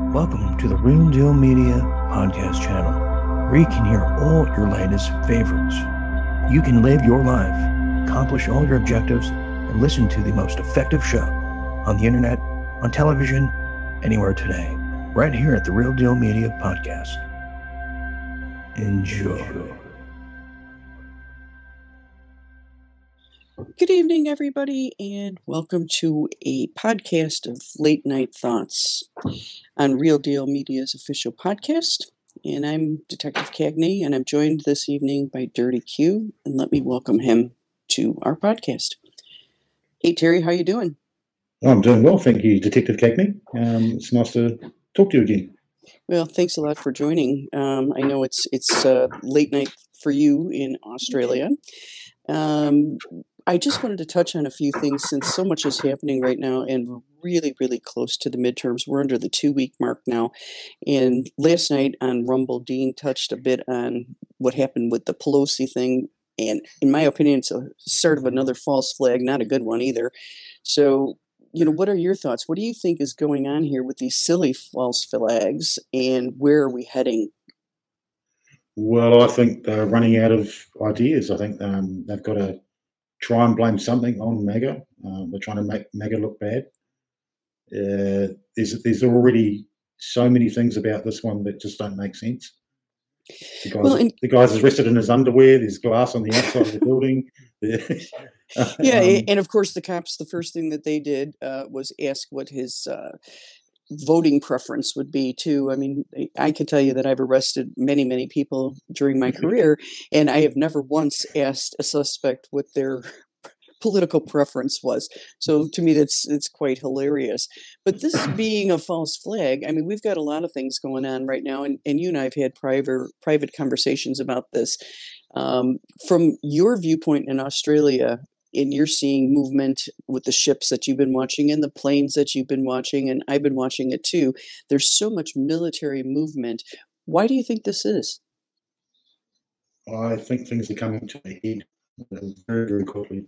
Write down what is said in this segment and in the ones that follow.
Welcome to the Real Deal Media podcast channel, where you can hear all your latest favorites. You can live your life, accomplish all your objectives, and listen to the most effective show on the internet, on television, anywhere today, right here at the Real Deal Media podcast. Enjoy. Good evening, everybody, and welcome to a podcast of late night thoughts on Real Deal Media's official podcast. And I'm Detective Cagney, and I'm joined this evening by Dirty Q. And let me welcome him to our podcast. Hey, Terry, how you doing? I'm doing well, thank you, Detective Cagney. It's nice to talk to you again. Well, thanks a lot for joining. I know it's late night for you in Australia. I just wanted to touch on a few things since so much is happening right now and we're really, really close to the midterms. We're under the 2-week mark now. And last night on Rumble, Dean touched a bit on what happened with the Pelosi thing. And in my opinion, it's a start of another false flag, not a good one either. So, what are your thoughts? What do you think is going on here with these silly false flags and where are we heading? Well, I think they're running out of ideas. I think they've got to try and blame something on MAGA. They're trying to make MAGA look bad. There's already so many things about this one that just don't make sense. The guy's arrested in his underwear. There's glass on the outside of the building. And of course the cops, the first thing that they did was ask what his voting preference would be too. I mean, I can tell you that I've arrested many, many people during my career, and I have never once asked a suspect what their political preference was. So to me, it's quite hilarious. But this being a false flag, I mean, we've got a lot of things going on right now, and you and I have had private conversations about this. From your viewpoint in Australia, and you're seeing movement with the ships that you've been watching and the planes that you've been watching, and I've been watching it too. There's so much military movement. Why do you think this is? I think things are coming to a head very, very quickly.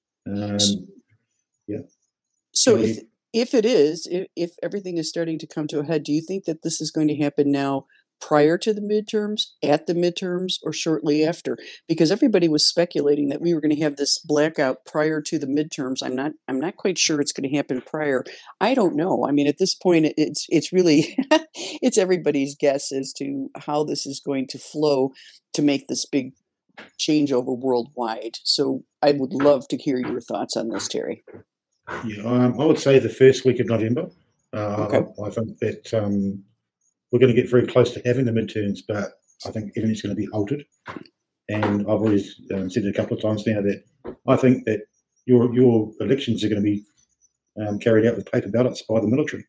So if it is, if everything is starting to come to a head, do you think that this is going to happen now prior to the midterms, at the midterms, or shortly after? Because everybody was speculating that we were going to have this blackout prior to the midterms. I'm not quite sure it's going to happen prior. I don't know. I mean, at this point, it's really it's everybody's guess as to how this is going to flow to make this big changeover worldwide. So I would love to hear your thoughts on this, Terry. Yeah, I would say the first week of November. Okay. I think that we're going to get very close to having the midterms, but I think everything's going to be halted. And I've always said it a couple of times now that I think that your elections are going to be carried out with paper ballots by the military.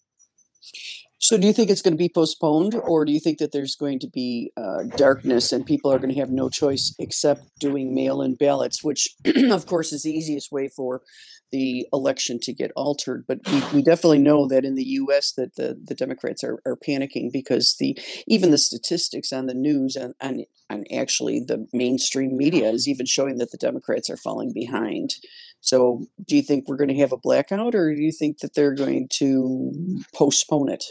So do you think it's going to be postponed, or do you think that there's going to be darkness and people are going to have no choice except doing mail-in ballots, which, of course, is the easiest way for the election to get altered? But we definitely know that in the U.S. that the Democrats are panicking because even the statistics on the news and actually the mainstream media is even showing that the Democrats are falling behind. So do you think we're going to have a blackout, or do you think that they're going to postpone it?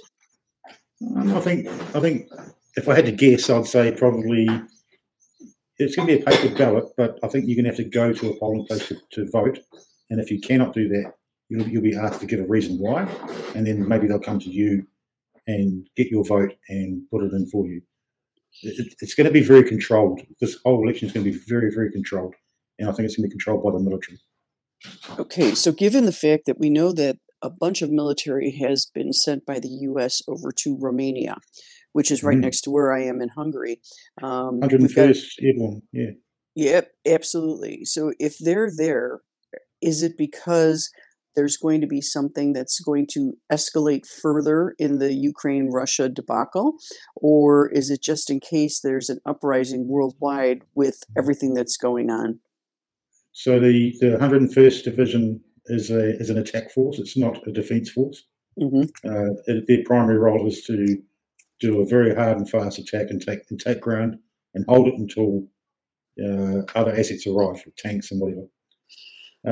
I think if I had to guess, I'd say probably it's going to be a paper ballot, but I think you're going to have to go to a polling place to vote. And if you cannot do that, you'll be asked to give a reason why, and then maybe they'll come to you and get your vote and put it in for you. It's going to be very controlled. This whole election is going to be very, very controlled, and I think it's going to be controlled by the military. Okay, so given the fact that we know that a bunch of military has been sent by the U.S. over to Romania, which is right next to where I am in Hungary. 101st Airborne, yeah. Yep, absolutely. So if they're there, is it because there's going to be something that's going to escalate further in the Ukraine-Russia debacle? Or is it just in case there's an uprising worldwide with everything that's going on? So the 101st Division is an attack force. It's not a defence force. Their primary role is to do a very hard and fast attack and take ground and hold it until other assets arrive, tanks and whatever.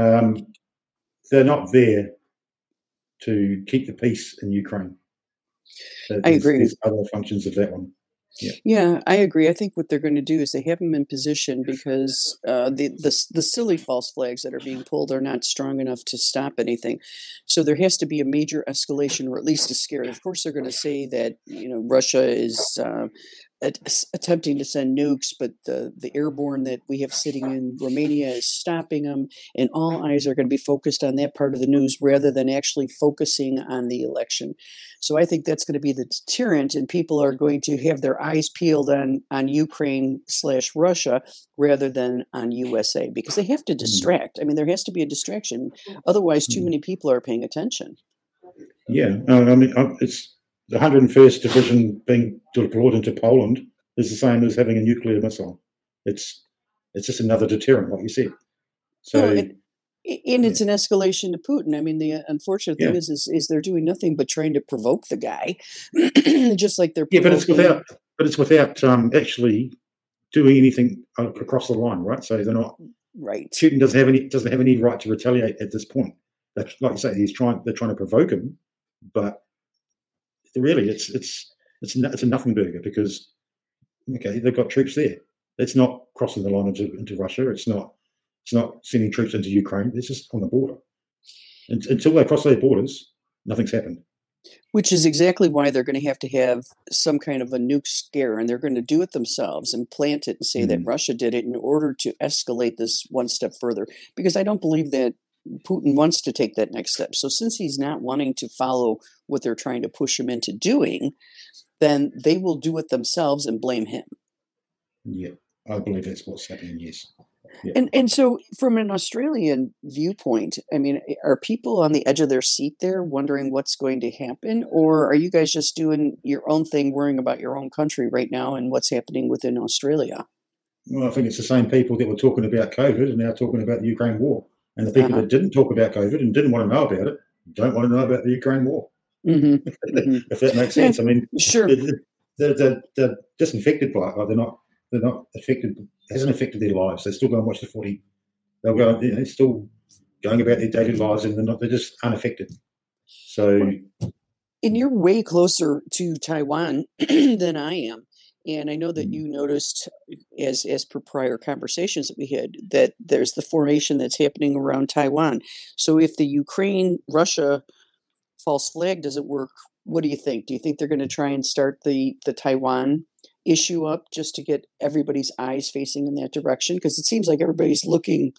They're not there to keep the peace in Ukraine. I agree. There's other functions of that one. Yeah, I agree. I think what they're going to do is they have them in position because the silly false flags that are being pulled are not strong enough to stop anything. So there has to be a major escalation, or at least a scare. Of course, they're going to say that Russia is attempting to send nukes, but the airborne that we have sitting in Romania is stopping them, and all eyes are going to be focused on that part of the news rather than actually focusing on the election. So I think that's going to be the deterrent, and people are going to have their eyes peeled on Ukraine/Russia rather than on USA, because they have to distract. I mean, there has to be a distraction. Otherwise, too many people are paying attention. Yeah, I mean, it's the 101st Division being deployed into Poland is the same as having a nuclear missile. It's just another deterrent, like you said. So. And it's an escalation to Putin. I mean, the unfortunate thing is they're doing nothing but trying to provoke the guy, just like they're provoking. But it's without actually doing anything across the line, right? So they're not right. Putin doesn't have any right to retaliate at this point. That's, like you say, they're trying to provoke him, but really it's a nothing burger, because they've got troops there. It's not crossing the line into Russia. It's not sending troops into Ukraine. It's just on the border. And until they cross their borders, nothing's happened. Which is exactly why they're going to have some kind of a nuke scare, and they're going to do it themselves and plant it and say that Russia did it in order to escalate this one step further. Because I don't believe that Putin wants to take that next step. So since he's not wanting to follow what they're trying to push him into doing, then they will do it themselves and blame him. Yeah, I believe that's what's happening, yes. Yeah. And so from an Australian viewpoint, I mean, are people on the edge of their seat there wondering what's going to happen? Or are you guys just doing your own thing, worrying about your own country right now and what's happening within Australia? Well, I think it's the same people that were talking about COVID and now talking about the Ukraine war. And the people that didn't talk about COVID and didn't want to know about it don't want to know about the Ukraine war. Mm-hmm. If that makes sense. I mean, sure. They're disinfected by it. Like they're not affected. It hasn't affected their lives. They still go and watch the footy. They'll go. They're still going about their daily lives, and they're just unaffected. So, and you're way closer to Taiwan than I am. And I know that you noticed, as per prior conversations that we had, that there's the formation that's happening around Taiwan. So if the Ukraine-Russia false flag doesn't work, what do you think? Do you think they're going to try and start the Taiwan issue up just to get everybody's eyes facing in that direction? Because it seems like everybody's looking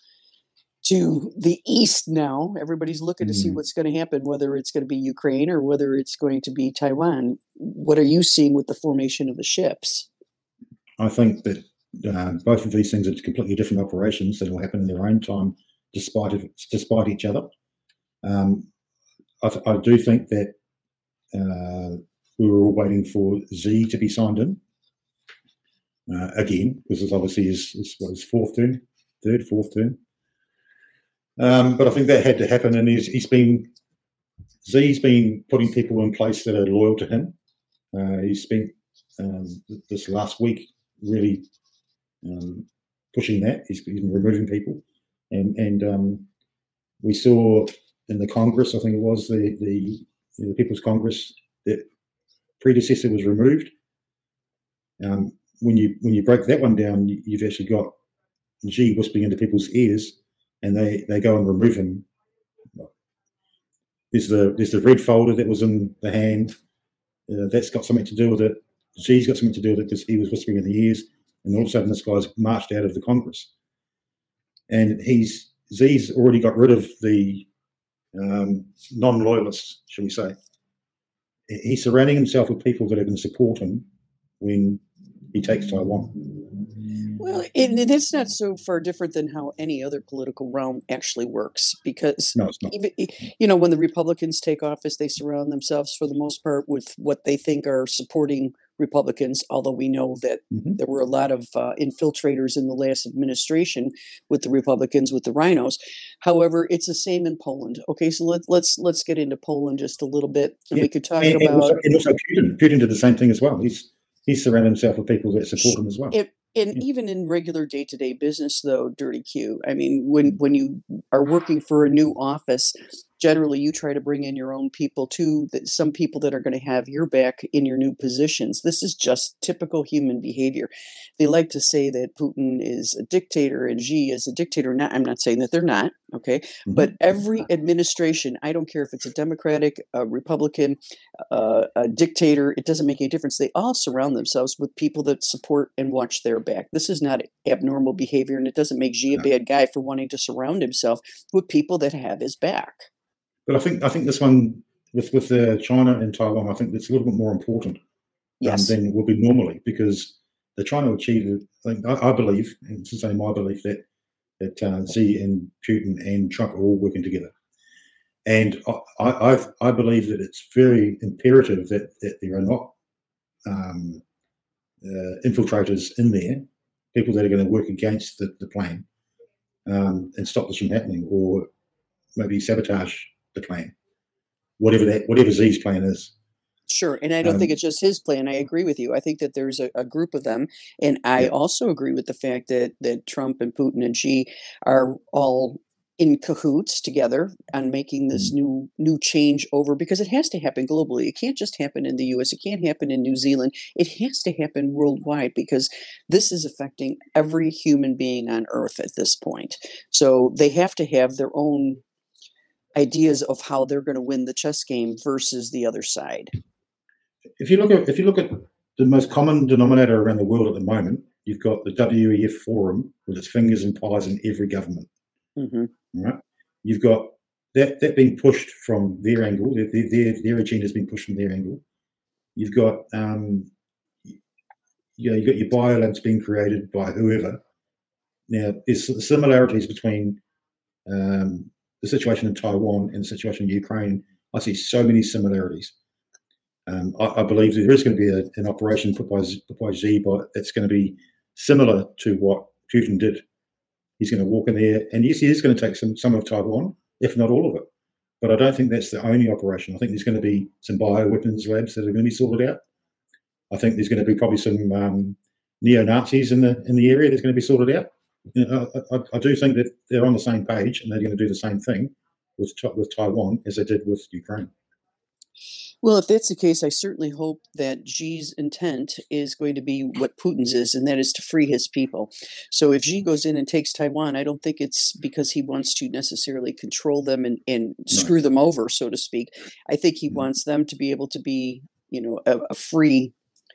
to the east now. Everybody's looking to see what's going to happen, whether it's going to be Ukraine or whether it's going to be Taiwan. What are you seeing with the formation of the ships? I think that both of these things are completely different operations that will happen in their own time, despite each other. I do think that we were all waiting for Z to be signed in again, because it's obviously his fourth term. But I think that had to happen, and Z's been putting people in place that are loyal to him. He spent this last week really pushing that. He's been removing people, and we saw in the Congress, I think it was the People's Congress, that predecessor was removed. When you break that one down, you've actually got G whispering into people's ears, and they go and remove him. There's the red folder that was in the hand. That's got something to do with it. G's got something to do with it because he was whispering in the ears, and all of a sudden this guy's marched out of the Congress. And Z's already got rid of the non-loyalists, shall we say. He's surrounding himself with people that are going to support him when he takes Taiwan. Well, and it's not so far different than how any other political realm actually works, because no, it's not. Even, when the Republicans take office, they surround themselves for the most part with what they think are supporting Republicans, although we know that there were a lot of infiltrators in the last administration with the Republicans, with the rhinos. However, it's the same in Poland. Okay, so let's get into Poland just a little bit, and we could talk about... And also Putin did the same thing as well. He's surrounded himself with people that support him as well. Even in regular day-to-day business, though, Dirty Q, I mean, when you are working for a new office, generally you try to bring in your own people too, that some people that are going to have your back in your new positions. This is just typical human behavior. They like to say that Putin is a dictator and Xi is a dictator. Not, I'm not saying that they're not, okay? But every administration, I don't care if it's a Democratic, a Republican, a dictator, it doesn't make any difference. They all surround themselves with people that support and watch their back. This is not abnormal behavior, and it doesn't make Xi a bad guy for wanting to surround himself with people that have his back. But I think this one with China and Taiwan, I think it's a little bit more important than it will be normally, because they're trying to achieve. I believe, and this is only my belief, that Xi and Putin and Trump are all working together. And I believe that it's very imperative that there are not infiltrators in there, people that are going to work against the plan and stop this from happening, or maybe sabotage the plan, whatever Xi's plan is. Sure, and I don't think it's just his plan. I agree with you. I think that there's a group of them, and I also agree with the fact that Trump and Putin and Xi are all in cahoots together on making this new change over, because it has to happen globally. It can't just happen in the US. It can't happen in New Zealand. It has to happen worldwide, because this is affecting every human being on Earth at this point. So they have to have their own ideas of how they're going to win the chess game versus the other side. If you look at the most common denominator around the world at the moment, you've got the WEF forum with its fingers and pies in every government. Right? You've got that being pushed from their angle. Their agenda has been pushed from their angle. You've got you've got your biolabs being created by whoever. Now, there's similarities between the situation in Taiwan and the situation in Ukraine. I see so many similarities. I believe there is going to be an operation put by Xi, but it's going to be similar to what Putin did. He's going to walk in there, and yes, he is going to take some of Taiwan, if not all of it. But I don't think that's the only operation. I think there's going to be some bioweapons labs that are going to be sorted out. I think there's going to be probably some neo-Nazis in the area that's going to be sorted out. I do think that they're on the same page, and they're going to do the same thing with Taiwan as they did with Ukraine. Well, if that's the case, I certainly hope that Xi's intent is going to be what Putin's is, and that is to free his people. So if Xi goes in and takes Taiwan, I don't think it's because he wants to necessarily control them and screw them over, so to speak. I think he wants them to be able to be, a free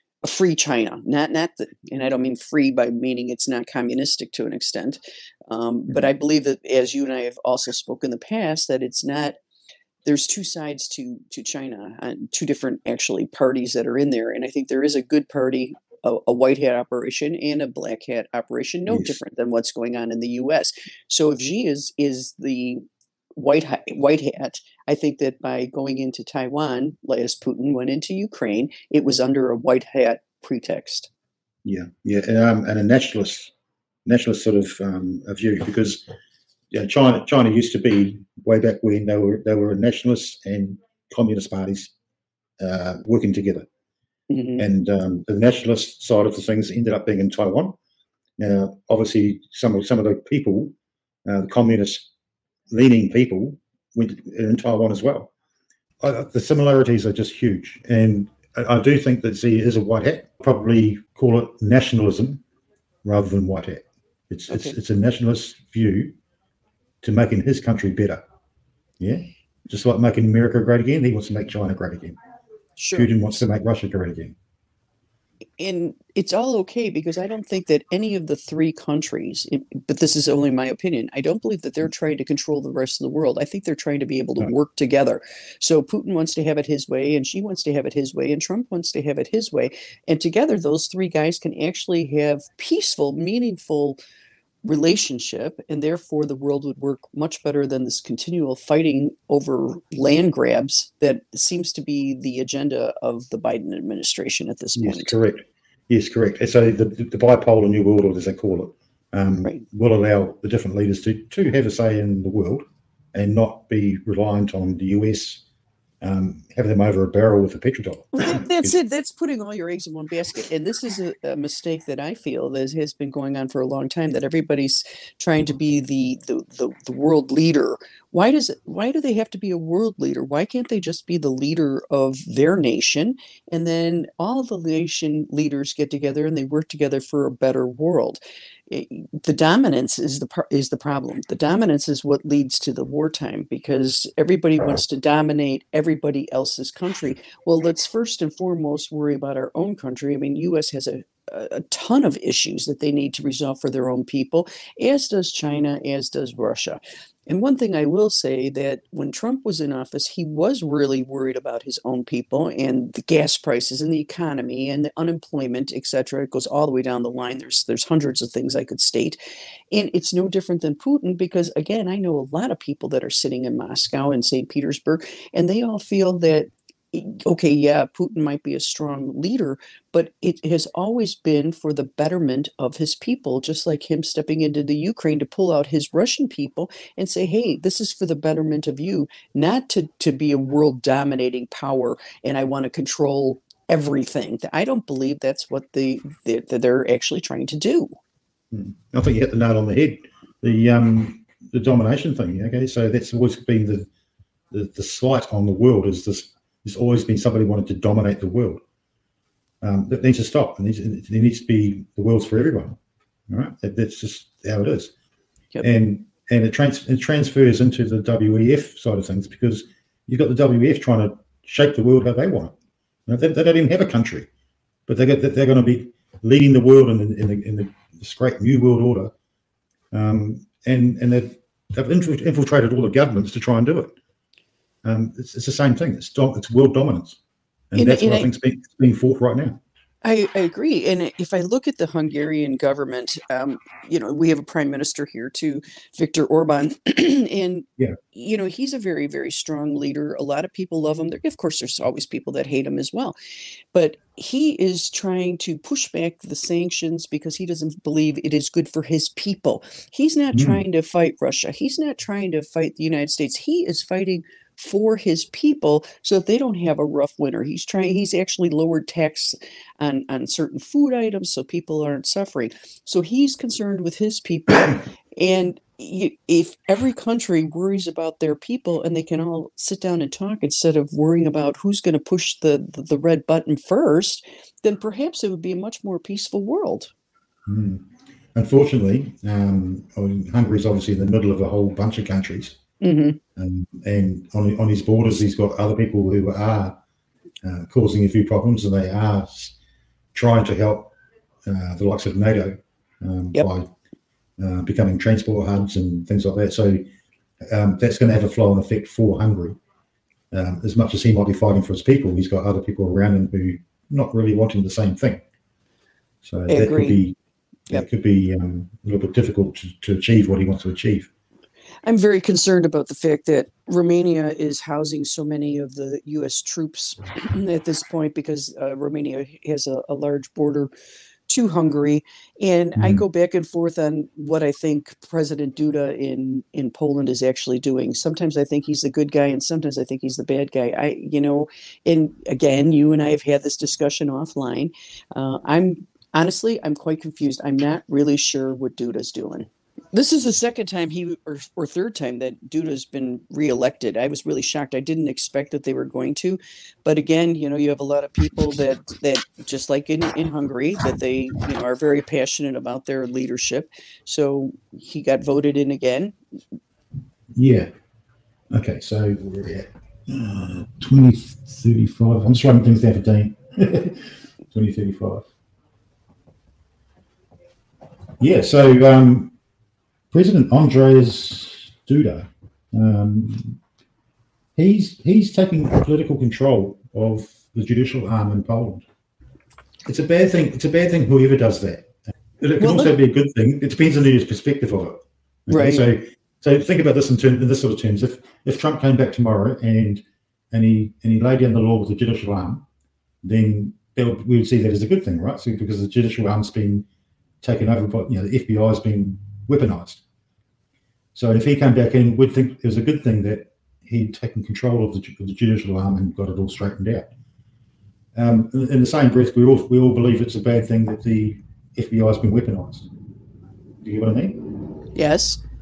China, not the, and I don't mean free by meaning it's not communistic to an extent, but I believe that, as you and I have also spoken in the past, that it's not. There's two sides to China, and two different actually parties that are in there, and I think there is a good party, a white hat operation, and a black hat operation, no different than what's going on in the U.S. So if Xi is the white hat, I think that by going into Taiwan, as Putin went into Ukraine, it was under a white hat pretext. Yeah, and a nationalist sort of a view, because China used to be, way back when, they were nationalists and communist parties working together, and the nationalist side of the things ended up being in Taiwan. Now, obviously, some of the people, the communist leaning people, went in Taiwan as well. The similarities are just huge, and I do think that Xi is a white hat. Probably call it nationalism rather than white hat. It's a nationalist view to making his country better. Yeah, just like making America great again, he wants to make China great again. Sure. Putin wants to make Russia great again. And it's all okay, because I don't think that any of the three countries, but this is only my opinion, I don't believe that they're trying to control the rest of the world. I think they're trying to be able to work together. So Putin wants to have it his way, and Xi wants to have it his way, and Trump wants to have it his way. And together, those three guys can actually have peaceful, meaningful relationship, and therefore the world would work much better than this continual fighting over land grabs that seems to be the agenda of the Biden administration at this point. Yes, correct. So the bipolar new world order, as they call it, will allow the different leaders to have a say in the world and not be reliant on the US having them over a barrel with a petrodollar. That's it. That's putting all your eggs in one basket. And this is a mistake that I feel that has been going on for a long time, that everybody's trying to be the world leader Why do they have to be a world leader? Why can't they just be the leader of their nation, and then all the nation leaders get together and they work together for a better world? The dominance is the problem. The dominance is what leads to the wartime, because everybody wants to dominate everybody else's country. Well, let's first and foremost worry about our own country. I mean, U.S. has a ton of issues that they need to resolve for their own people, as does China, as does Russia. And one thing I will say, that when Trump was in office, he was really worried about his own people and the gas prices and the economy and the unemployment, et cetera. It goes all the way down the line. There's hundreds of things I could state. And it's no different than Putin, because, again, I know a lot of people that are sitting in Moscow and St. Petersburg, and they all feel that, okay, yeah, Putin might be a strong leader, but it has always been for the betterment of his people, just like him stepping into the Ukraine to pull out his Russian people and say, hey, this is for the betterment of you, not to be a world dominating power, and I want to control everything. I don't believe that's what they're actually trying to do. I think you hit the nail on the head. The domination thing. Okay, so that's always been the slight on the world, is this. There's always been somebody wanting to dominate the world. That needs to stop. There needs to be the world's for everyone. All right, that's just how it is. Yep. And it transfers into the WEF side of things, because you've got the WEF trying to shape the world how they want. They don't even have a country, but they're going to be leading the world in this great new world order. And they've infiltrated all the governments to try and do it. It's the same thing. It's world dominance, and that's what I think is being fought right now. I agree. And if I look at the Hungarian government, we have a prime minister here too, Viktor Orban, and he's a very, very strong leader. A lot of people love him. Of course, there's always people that hate him as well, but he is trying to push back the sanctions because he doesn't believe it is good for his people. He's not trying to fight Russia. He's not trying to fight the United States. He is fighting for his people so that they don't have a rough winter. He's actually lowered tax on certain food items so people aren't suffering. So he's concerned with his people. And if every country worries about their people and they can all sit down and talk instead of worrying about who's going to push the red button first, then perhaps it would be a much more peaceful world. Unfortunately, Hungary is obviously in the middle of a whole bunch of countries. And on his borders, he's got other people who are causing a few problems, and they are trying to help the likes of NATO by becoming transport hubs and things like that. So that's going to have a flow-on effect for Hungary. As much as he might be fighting for his people, he's got other people around him who are not really wanting the same thing. So that could be a little bit difficult to achieve what he wants to achieve. I'm very concerned about the fact that Romania is housing so many of the U.S. troops at this point, because Romania has a large border to Hungary. And I go back and forth on what I think President Duda in Poland is actually doing. Sometimes I think he's the good guy, and sometimes I think he's the bad guy. And again, you and I have had this discussion offline. I'm quite confused. I'm not really sure what Duda's doing. This is the second time or third time that Duda's been reelected. I was really shocked. I didn't expect that they were going to. But again, you have a lot of people that just like in Hungary, that they are very passionate about their leadership. So he got voted in again. Yeah. Okay, so we're at 2035. I'm just writing things down for Dean. 2035. Yeah, so President Andrzej Duda, he's taking political control of the judicial arm in Poland. It's a bad thing. It's a bad thing whoever does that. But it can also be a good thing. It depends on whose perspective of it. Okay? Right. So think about this in this sort of terms. If Trump came back tomorrow and he laid down the law with the judicial arm, then we would see that as a good thing, right? So because the judicial arm's been taken over by the FBI has been weaponized. So if he came back in, we'd think it was a good thing that he'd taken control of the judicial arm and got it all straightened out. In the same breath, we all believe it's a bad thing that the FBI has been weaponized. Do you get what I mean? Yes.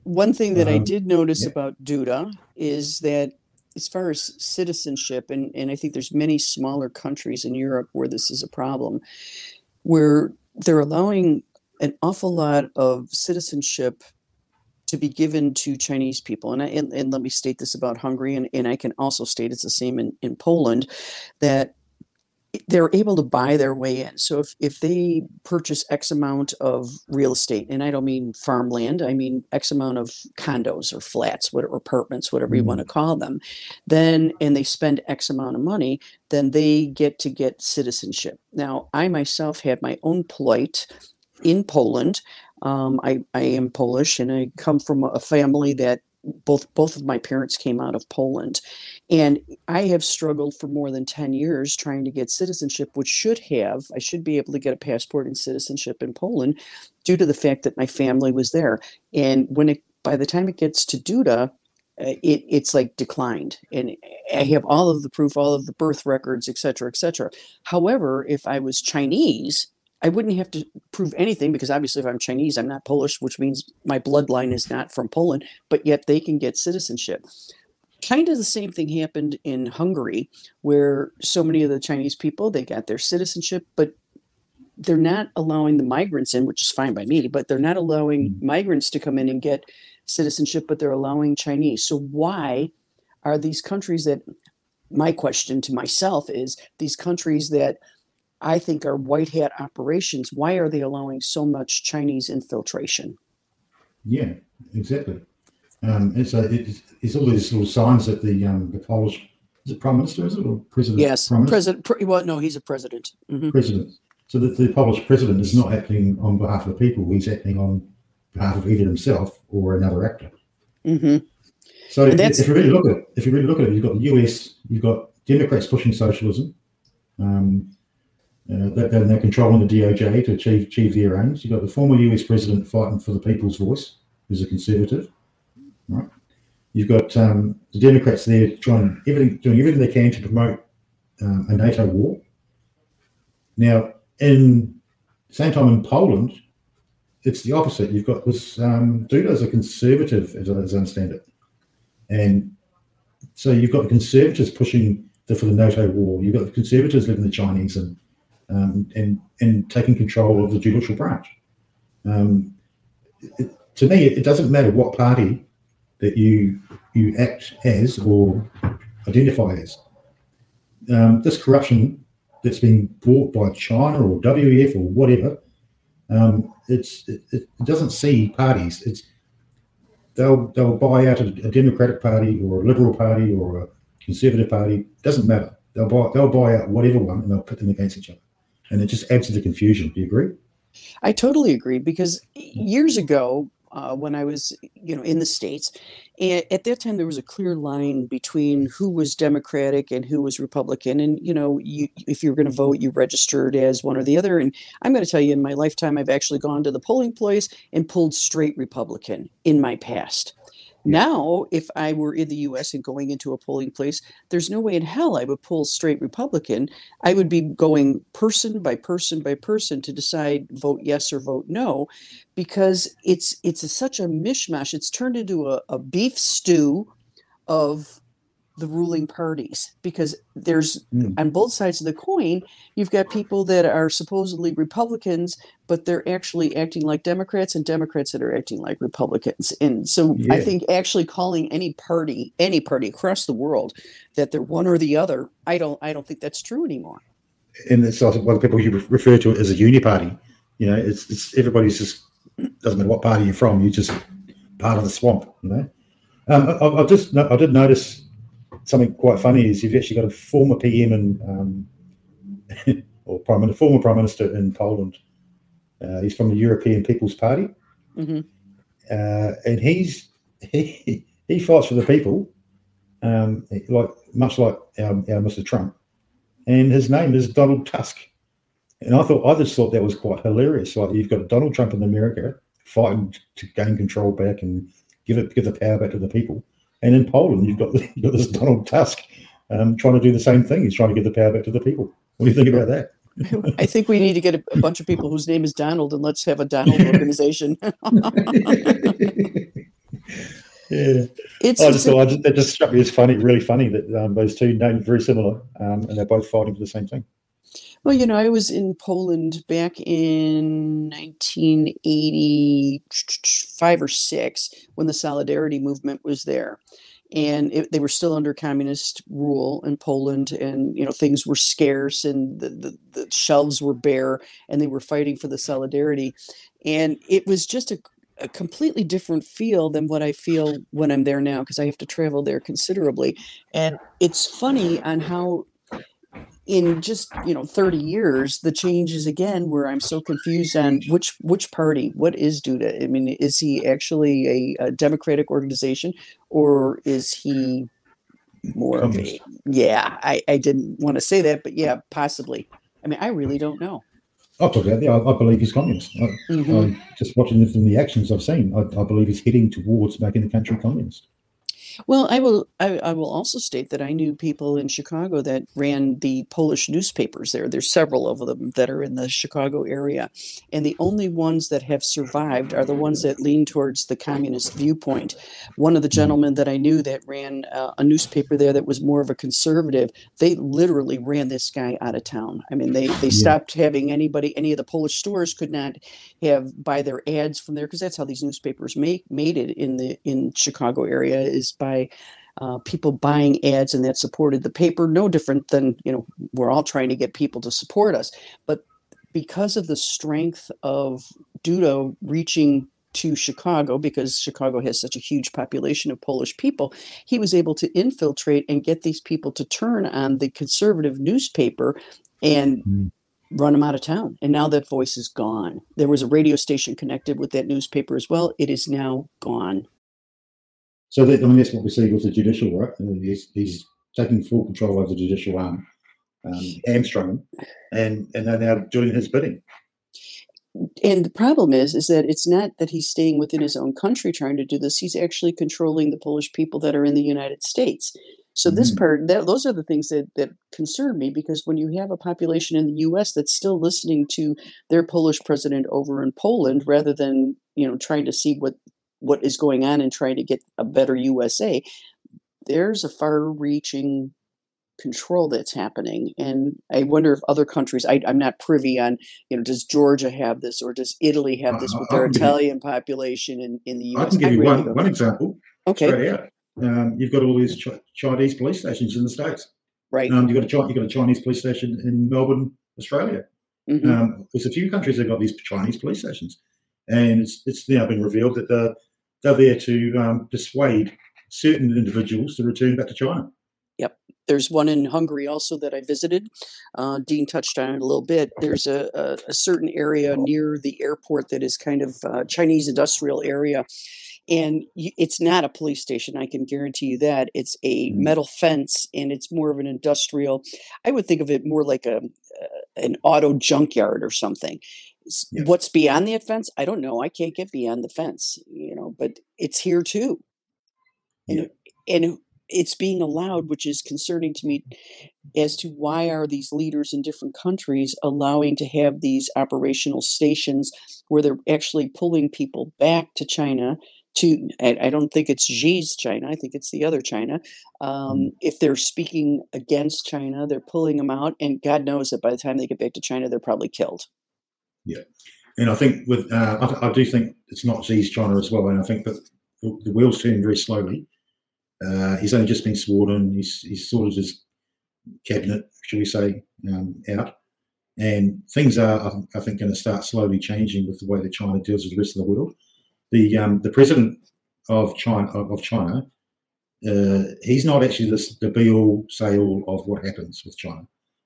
One thing that I did notice Yeah. about Duda is that as far as citizenship, and I think there's many smaller countries in Europe where this is a problem, where they're allowing an awful lot of citizenship to be given to Chinese people. And let me state this about Hungary, and I can also state it's the same in Poland, that they're able to buy their way in. So if they purchase X amount of real estate, and I don't mean farmland, I mean X amount of condos or flats, or apartments, whatever you want to call them, then, and they spend X amount of money, then they get to get citizenship. Now, I myself had my own plight in Poland. I am Polish, and I come from a family that both of my parents came out of Poland, and I have struggled for more than 10 years trying to get citizenship, which I should be able to get a passport and citizenship in Poland due to the fact that my family was there. And by the time it gets to Duda, it's like declined, and I have all of the proof, all of the birth records, et cetera, et cetera. However, if I was Chinese, I wouldn't have to prove anything, because obviously if I'm Chinese, I'm not Polish, which means my bloodline is not from Poland, but yet they can get citizenship. Kind of the same thing happened in Hungary, where so many of the Chinese people, they got their citizenship, but they're not allowing the migrants in, which is fine by me, but they're not allowing migrants to come in and get citizenship, but they're allowing Chinese. So why are these countries my question to myself is, these countries that I think are white hat operations, why are they allowing so much Chinese infiltration? Yeah, exactly. It's all these little signs that the Polish, is it Prime Minister, is it, or President? Yes, President. Well, no, he's a president. Mm-hmm. President. So that the Polish president is not acting on behalf of the people; he's acting on behalf of either himself or another actor. Mm-hmm. So if you really look at it, you've got the US, you've got Democrats pushing socialism. They're controlling the DOJ to achieve their aims. You've got the former US president fighting for the people's voice, who's a conservative, right? You've got the Democrats there doing everything they can to promote a NATO war. Now, in the same time in Poland, it's the opposite. You've got this Duda is a conservative, as I understand it, and so you've got the conservatives pushing for the NATO war. You've got the conservatives letting the Chinese in. And taking control of the judicial branch. To me, it doesn't matter what party that you act as or identify as. This corruption that's been brought by China or WEF or whatever, it doesn't see parties. They'll buy out a Democratic Party or a Liberal Party or a Conservative Party. It doesn't matter. They'll buy out whatever one, and they'll put them against each other. And it just adds to the confusion. Do you agree? I totally agree, because years ago, when I was, in the States, at that time there was a clear line between who was Democratic and who was Republican. And, if you were going to vote, you registered as one or the other. And I'm going to tell you, in my lifetime, I've actually gone to the polling place and pulled straight Republican in my past. Now, if I were in the U.S. and going into a polling place, there's no way in hell I would pull straight Republican. I would be going person by person by person to decide vote yes or vote no, because it's such a mishmash. It's turned into a beef stew of the ruling parties, because there's on both sides of the coin, you've got people that are supposedly Republicans, but they're actually acting like Democrats, and Democrats that are acting like Republicans. And so I think actually calling any party across the world that they're one or the other, I don't think that's true anymore. And it's also one of the people you refer to as a uni-party. It's everybody's just, doesn't matter what party you're from, you're just part of the swamp. I did notice something quite funny is you've actually got a former PM and or former Prime Minister in Poland. He's from the European People's Party, and he fights for the people, much like our Mr. Trump, and his name is Donald Tusk. And I just thought that was quite hilarious. Like, you've got Donald Trump in America fighting to gain control back and give the power back to the people. And in Poland, you've got this Donald Tusk trying to do the same thing. He's trying to give the power back to the people. What do you think about that? I think we need to get a bunch of people whose name is Donald, and let's have a Donald organization. Yeah. It's I just just thought that just struck me as funny, really funny that those two names very similar, and they're both fighting for the same thing. well, I was in Poland back in 1985 or 6 when the Solidarity movement was there. And they were still under communist rule in Poland, and things were scarce, and the shelves were bare, and they were fighting for the Solidarity. And it was just a completely different feel than what I feel when I'm there now, because I have to travel there considerably. And it's funny on how in just 30 years the changes again, where I'm so confused on which party, what is Duda. I mean, is he actually a democratic organization, or is he more of Communist. a, yeah, I didn't want to say that, but yeah, possibly. I mean, I really don't know. I'll talk about that. I believe he's communist. Hmm. Just watching this from the actions I've seen, I believe he's heading towards making the country communist. Well, I will also state that I knew people in Chicago that ran the Polish newspapers there. There's several of them that are in the Chicago area. And the only ones that have survived are the ones that lean towards the communist viewpoint. One of the gentlemen that I knew that ran a newspaper there that was more of a conservative, they literally ran this guy out of town. I mean, they Yeah. stopped having any of the Polish stores could not buy their ads from there, because that's how these newspapers made it in Chicago area, is by people buying ads, and that supported the paper. No different than we're all trying to get people to support us, but because of the strength of Duda reaching to Chicago, because Chicago has such a huge population of Polish people, he was able to infiltrate and get these people to turn on the conservative newspaper and run them out of town. And now that voice is gone. There was a radio station connected with that newspaper as well. It is now gone. So that's what we see with the judicial, right? He's taking full control over the judicial arm, hamstrung him, and they're now doing his bidding. And the problem is that it's not that he's staying within his own country trying to do this. He's actually controlling the Polish people that are in the United States. So this part, those are the things that concern me, because when you have a population in the U.S. that's still listening to their Polish president over in Poland, rather than trying to see what is going on and trying to get a better USA, there's a far-reaching control that's happening. And I wonder if other countries, I'm not privy on, does Georgia have this, or does Italy have this with their Italian population in the U.S.? I can give you one example. Okay. Straight out. You've got all these Chinese police stations in the States. Right. You've got a Chinese police station in Melbourne, Australia. Mm-hmm. There's a few countries that have got these Chinese police stations, and it's now been revealed that they're there to dissuade certain individuals to return back to China. Yep. There's one in Hungary also that I visited. Dean touched on it a little bit. There's a certain area near the airport that is kind of Chinese industrial area. And it's not a police station, I can guarantee you that. It's a metal fence, and it's more of an industrial. I would think of it more like an auto junkyard or something. Yeah. What's beyond that fence? I don't know. I can't get beyond the fence, but it's here too. And, and it's being allowed, which is concerning to me, as to why are these leaders in different countries allowing to have these operational stations where they're actually pulling people back to China. I don't think it's Xi's China. I think it's the other China. If they're speaking against China, they're pulling them out, and God knows that by the time they get back to China, they're probably killed. Yeah, and I think I do think it's not Xi's China as well, and I think that the wheels turn very slowly. He's only just been sworn in. He's sort of his cabinet, shall we say, out, and things are, I think, going to start slowly changing with the way that China deals with the rest of the world. The president of China, he's not actually the be all say all of what happens with China.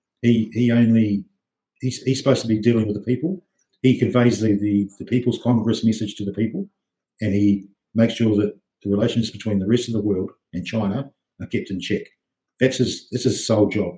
He's supposed to be dealing with the people. He conveys the People's Congress message to the people, and he makes sure that the relations between the rest of the world and China are kept in check. That's his sole job.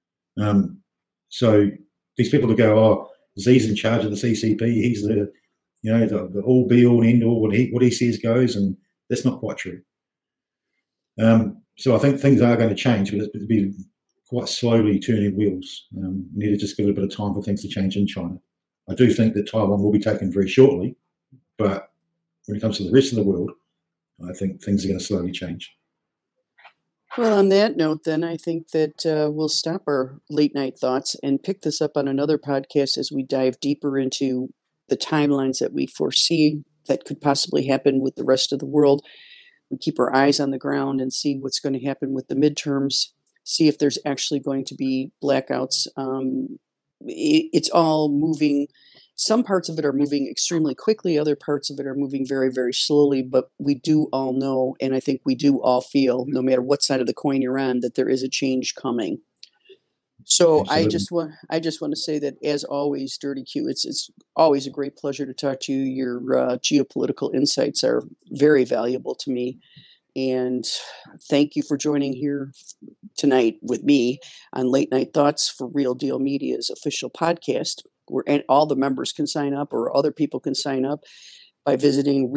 So these people that go, oh, Xi's in charge of the CCP, he's the all be all and end all, what he says goes, and that's not quite true. So I think things are going to change, but it'll be quite slowly turning wheels. We need to just give it a bit of time for things to change in China. I do think that Taiwan will be taken very shortly, but when it comes to the rest of the world, I think things are going to slowly change. Well, on that note, then, I think that we'll stop our late night thoughts and pick this up on another podcast as we dive deeper into the timelines that we foresee that could possibly happen with the rest of the world. We keep our eyes on the ground and see what's going to happen with the midterms, see if there's actually going to be blackouts. It's all moving. Some parts of it are moving extremely quickly. Other parts of it are moving very, very slowly. But we do all know, and I think we do all feel, no matter what side of the coin you're on, that there is a change coming. So Absolutely. I just want to say that, as always, Dirty Q, it's always a great pleasure to talk to you. Your geopolitical insights are very valuable to me. And thank you for joining here tonight with me on Late Night Thoughts for Real Deal Media's official podcast, where all the members can sign up, or other people can sign up by visiting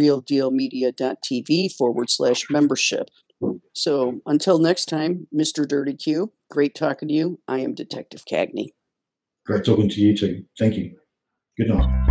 realdealmedia.tv/membership. So until next time, Mr. Dirty Q, great talking to you. I am Detective Cagney. Great talking to you too. Thank you. Good night.